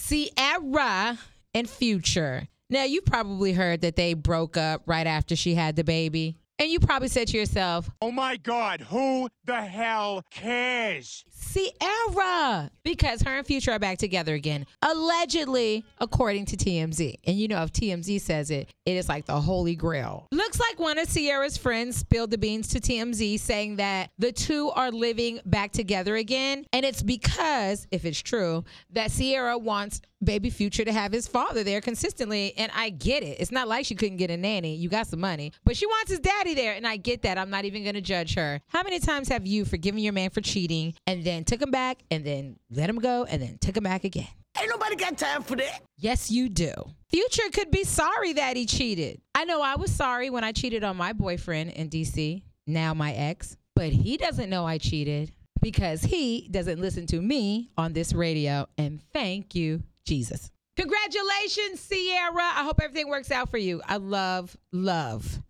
Ciara and Future. Now, you probably heard that they broke up right after she had the baby. And you probably said to yourself, oh my God, who the hell cares? Ciara, because her and Future are back together again, allegedly, according to TMZ. And you know, if TMZ says it, it is like the holy grail. Looks like one of Ciara's friends spilled the beans to TMZ, saying that the two are living back together again. And it's because, if it's true, that Ciara wants baby Future to have his father there consistently. And I get it. It's not like she couldn't get a nanny. You got some money. But she wants his daddy there. And I get that. I'm not even going to judge her. How many times have you forgiven your man for cheating and then took him back and then let him go and then took him back again? Ain't nobody got time for that. Yes, you do. Future could be sorry that he cheated. I know I was sorry when I cheated on my boyfriend in DC, now my ex. But he doesn't know I cheated because he doesn't listen to me on this radio. And thank you, Jesus. Congratulations, Ciara. I hope everything works out for you. I love